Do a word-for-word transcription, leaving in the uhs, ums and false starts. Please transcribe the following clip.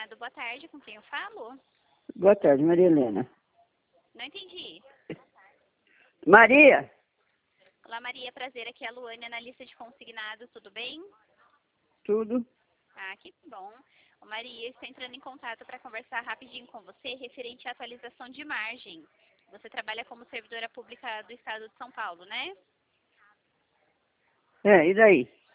Consignado, boa tarde, com quem eu falo? Boa tarde, Maria Helena. Não entendi. Maria? Olá, Maria, prazer, aqui é a Luane, analista de consignado, tudo bem? Tudo? Ah, que bom. Ô, Maria, estou entrando em contato para conversar rapidinho com você referente à atualização de margem. Você trabalha como servidora pública do Estado de São Paulo, né? É, e daí?